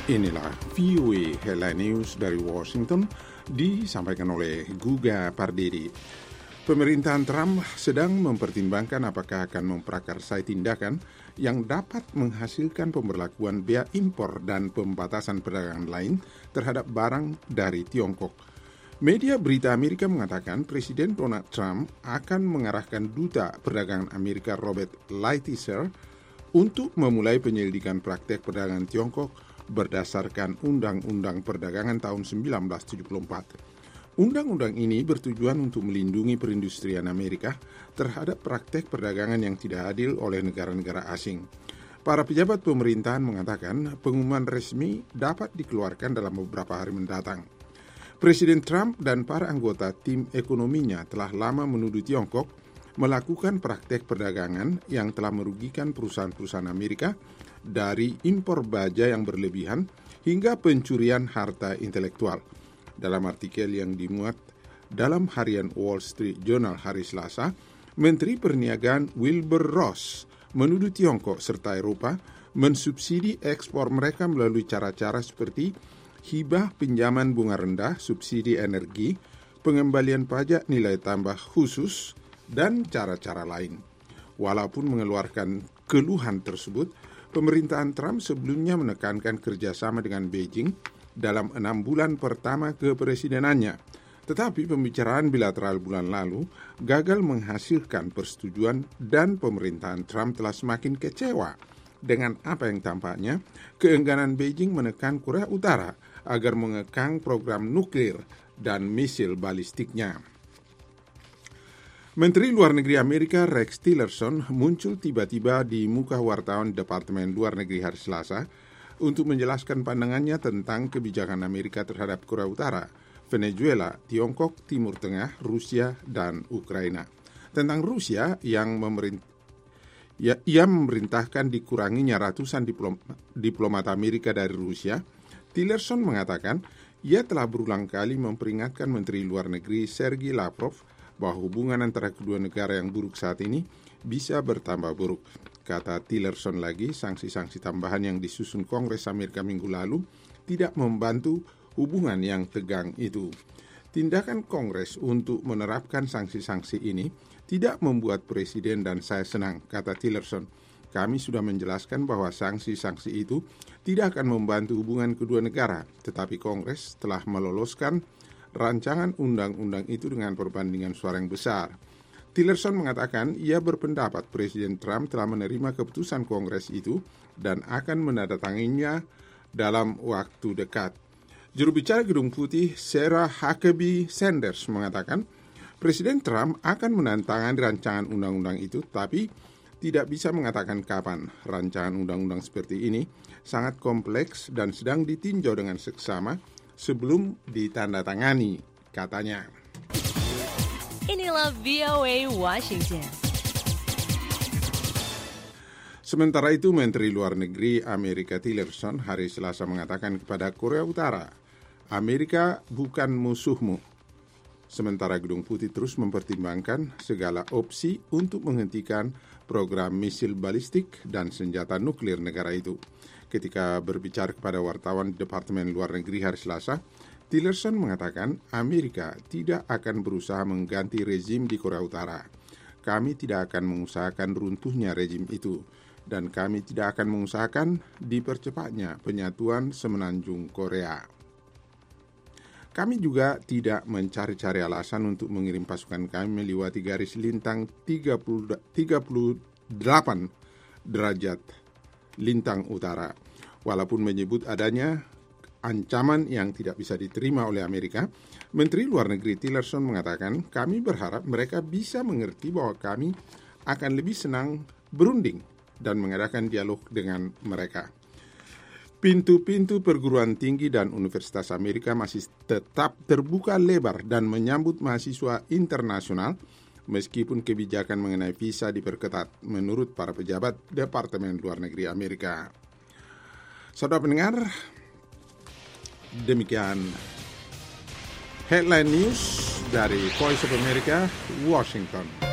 Inilah VOA Headline News dari Washington, disampaikan oleh Guga Pardede. Pemerintahan Trump sedang mempertimbangkan apakah akan memprakarsai tindakan yang dapat menghasilkan pemberlakuan bea impor dan pembatasan perdagangan lain terhadap barang dari Tiongkok. Media berita Amerika mengatakan Presiden Donald Trump akan mengarahkan Duta Perdagangan Amerika Robert Lighthizer untuk memulai penyelidikan praktek perdagangan Tiongkok berdasarkan Undang-Undang Perdagangan tahun 1974. Undang-undang ini bertujuan untuk melindungi perindustrian Amerika terhadap praktek perdagangan yang tidak adil oleh negara-negara asing. Para pejabat pemerintahan mengatakan pengumuman resmi dapat dikeluarkan dalam beberapa hari mendatang. Presiden Trump dan para anggota tim ekonominya telah lama menuduh Tiongkok melakukan praktek perdagangan yang telah merugikan perusahaan-perusahaan Amerika, dari impor baja yang berlebihan hingga pencurian harta intelektual. Dalam artikel yang dimuat dalam harian Wall Street Journal hari Selasa, Menteri Perniagaan Wilbur Ross menuduh Tiongkok serta Eropa mensubsidi ekspor mereka melalui cara-cara seperti hibah pinjaman bunga rendah, subsidi energi, pengembalian pajak nilai tambah khusus, dan cara-cara lain. Walaupun mengeluarkan keluhan tersebut, pemerintahan Trump sebelumnya menekankan kerjasama dengan Beijing dalam 6 bulan pertama kepresidenannya. Tetapi pembicaraan bilateral bulan lalu gagal menghasilkan persetujuan dan pemerintahan Trump telah semakin kecewa dengan apa yang tampaknya keengganan Beijing menekan Korea Utara agar mengekang program nuklir dan misil balistiknya. Menteri Luar Negeri Amerika Rex Tillerson muncul tiba-tiba di muka wartawan Departemen Luar Negeri hari Selasa untuk menjelaskan pandangannya tentang kebijakan Amerika terhadap Korea Utara, Venezuela, Tiongkok, Timur Tengah, Rusia, dan Ukraina. Tentang Rusia yang ia memerintahkan dikuranginya ratusan diplomat Amerika dari Rusia, Tillerson mengatakan ia telah berulang kali memperingatkan Menteri Luar Negeri Sergei Lavrov bahwa hubungan antara kedua negara yang buruk saat ini bisa bertambah buruk. Kata Tillerson lagi, sanksi-sanksi tambahan yang disusun Kongres Amerika minggu lalu tidak membantu hubungan yang tegang itu. Tindakan Kongres untuk menerapkan sanksi-sanksi ini tidak membuat Presiden dan saya senang, kata Tillerson. Kami sudah menjelaskan bahwa sanksi-sanksi itu tidak akan membantu hubungan kedua negara, tetapi Kongres telah meloloskan rancangan undang-undang itu dengan perbandingan suara yang besar. Tillerson mengatakan ia berpendapat Presiden Trump telah menerima keputusan Kongres itu dan akan menandatanganinya dalam waktu dekat. Juru bicara Gedung Putih Sarah Huckabee Sanders mengatakan Presiden Trump akan menantangani rancangan undang-undang itu, tapi tidak bisa mengatakan kapan. Rancangan undang-undang seperti ini sangat kompleks dan sedang ditinjau dengan seksama sebelum ditandatangani, katanya. Inilah VOA Washington. Sementara itu, Menteri Luar Negeri Amerika Tillerson hari Selasa mengatakan kepada Korea Utara, Amerika bukan musuhmu. Sementara Gedung Putih terus mempertimbangkan segala opsi untuk menghentikan program misil balistik dan senjata nuklir negara itu. Ketika berbicara kepada wartawan Departemen Luar Negeri hari Selasa, Tillerson mengatakan Amerika tidak akan berusaha mengganti rezim di Korea Utara. Kami tidak akan mengusahakan runtuhnya rezim itu, dan kami tidak akan mengusahakan dipercepatnya penyatuan semenanjung Korea. Kami juga tidak mencari-cari alasan untuk mengirim pasukan kami melewati garis lintang 38 derajat lintang utara. Walaupun menyebut adanya ancaman yang tidak bisa diterima oleh Amerika, Menteri Luar Negeri Tillerson mengatakan, kami berharap mereka bisa mengerti bahwa kami akan lebih senang berunding dan mengadakan dialog dengan mereka. Pintu-pintu perguruan tinggi dan universitas Amerika masih tetap terbuka lebar dan menyambut mahasiswa internasional meskipun kebijakan mengenai visa diperketat menurut para pejabat Departemen Luar Negeri Amerika. Saudara pendengar, demikian Headline News dari Voice of America, Washington.